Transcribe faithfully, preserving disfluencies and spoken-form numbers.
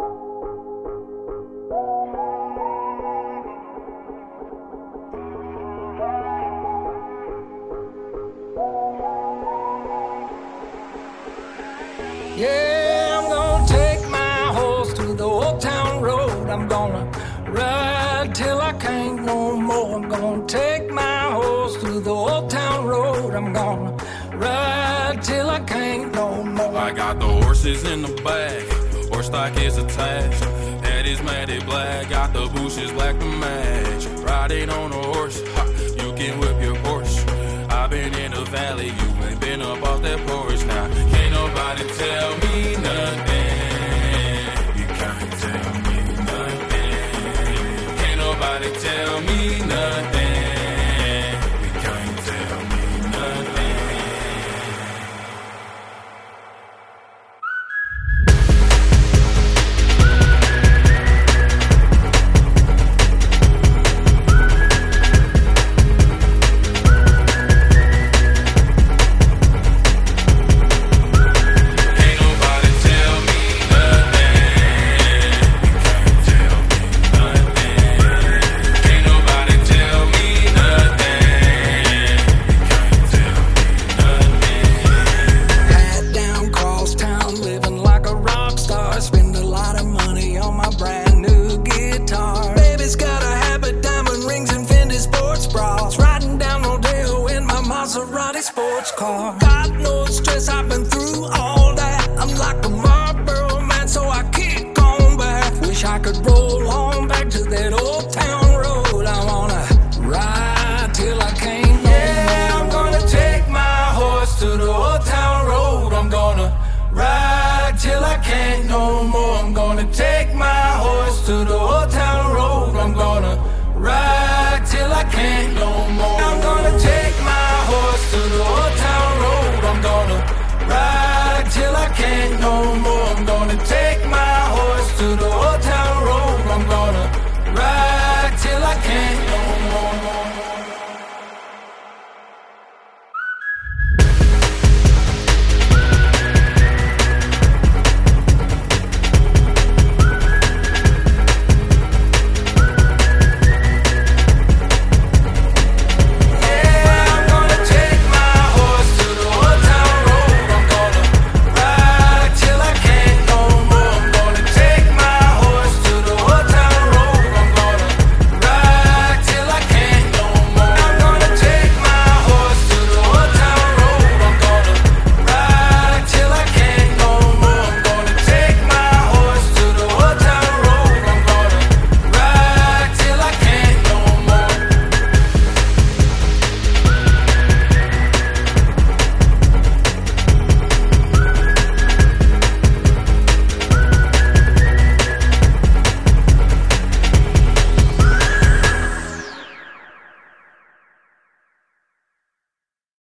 Yeah, I'm gonna take my horse to the old town road. I'm gonna ride till I can't no more. I'm gonna take my horse to the old town road. I'm gonna ride till I can't no more. I got the horses in the bag, horse stock is attached. Head is matted black, got the bushes black to match. Riding on a horse, ha, you can whip your Porsche. I've been in the valley, you ain't been up off that porch now. Can't nobody tell me nothing.